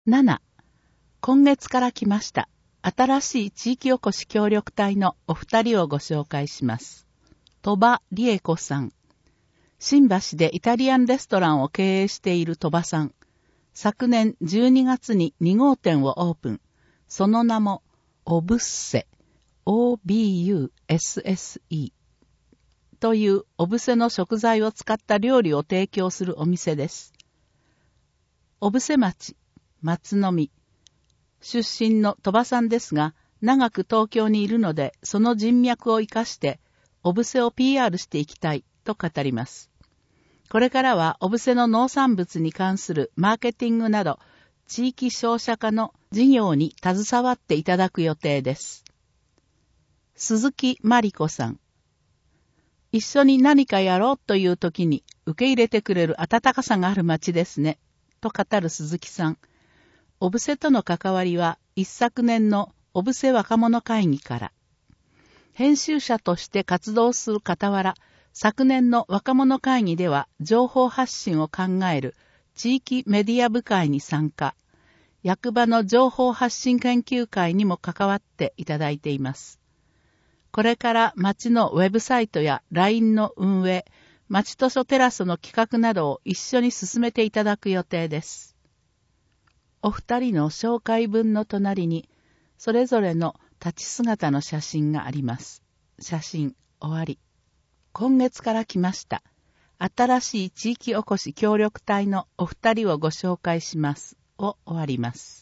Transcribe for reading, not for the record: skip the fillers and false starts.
7、今月から来ました。新しい地域おこし協力隊のお二人をご紹介します。鳥羽理恵子さん。新橋でイタリアンレストランを経営している鳥羽さん。昨年12月に2号店をオープン。その名も、オブッセ、OBUSSE というオブセの食材を使った料理を提供するお店です。オブセ町、松の実。出身の鳥羽さんですが、長く東京にいるので、その人脈を生かして、オブセを PR していきたいと語ります。これからはオブセの農産物に関するマーケティングなど、地域商社化の事業に携わっていただく予定です。鈴木真理子さん。一緒に何かやろうという時に受け入れてくれる温かさがある町ですね。と語る鈴木さん。オブセとの関わりは一昨年のオブセ若者会議から。編集者として活動する傍ら、昨年の若者会議では情報発信を考える地域メディア部会に参加。役場の情報発信研究会にも関わっていただいています。これから町のウェブサイトや LINE の運営、町図書テラスの企画などを一緒に進めていただく予定です。お二人の紹介文の隣に、それぞれの立ち姿の写真があります。写真終わり。今月から来ました。新しい地域おこし協力隊のお二人をご紹介します。を終わります。